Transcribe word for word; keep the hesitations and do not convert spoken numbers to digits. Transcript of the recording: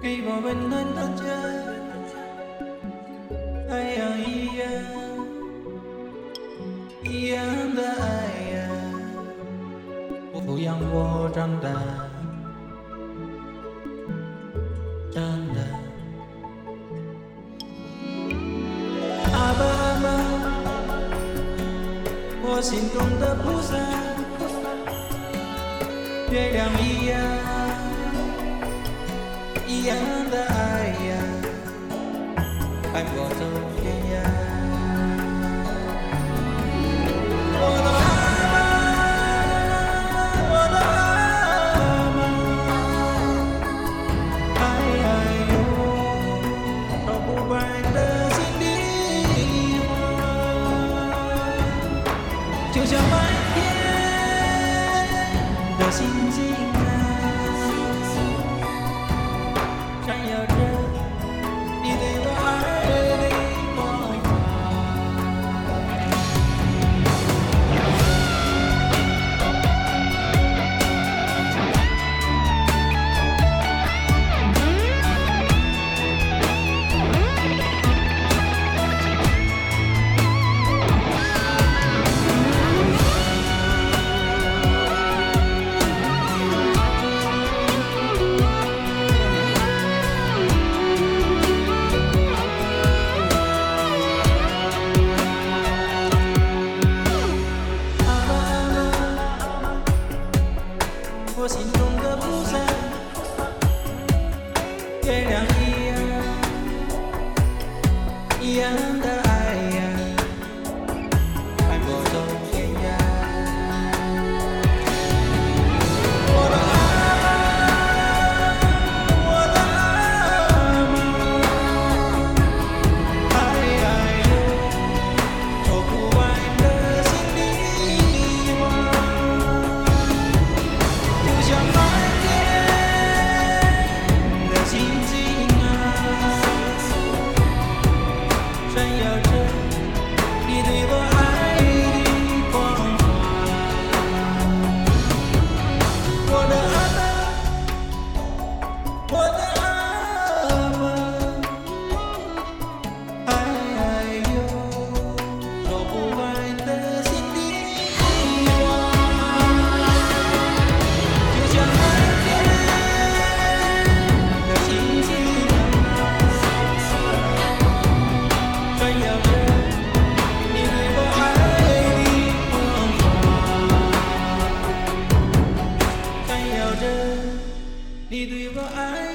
给我温暖的家。哎呀咿呀，一样的爱呀，抚养我长大，长大。阿爸阿妈，我心中的菩萨，月亮一样，一样的爱呀，伴我走天涯。我的阿妈，我的阿妈，哎哎呦，说不完的心里话，就像满天的星星啊，闪耀着你对我爱的光华。我心中的菩萨，月亮一样，一样的爱呀，伴我走天涯。我的阿妈，我的阿妈，哎哎呦，说不完的心里话。就像满天的星星啊，闪耀着你对我爱的光华。我的阿妈，我的阿妈，哎哎呦，说不完的心里话。就像满天的星星啊，闪耀着你对我爱的光华，闪耀着你对我爱